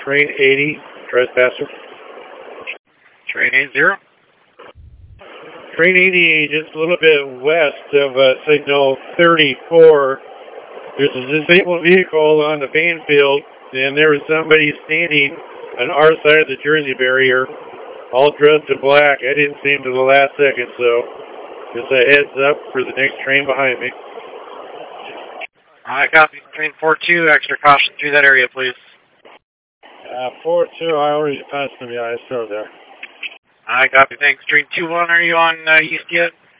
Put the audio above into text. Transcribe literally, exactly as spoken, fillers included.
train eighty, trespasser. Train eight zero. Train eighty, just a little bit west of uh, signal thirty-four. There's a disabled vehicle on the pain field, and there was somebody standing on our side of the Jersey barrier, all dressed in black. I didn't see him to the last second, so just a heads up for the next train behind me. I copy. Train four two, extra caution through that area, please. Uh, four two, I already passed them, yeah, I saw there. I copy, thanks. Train two one, are you on uh, east yet?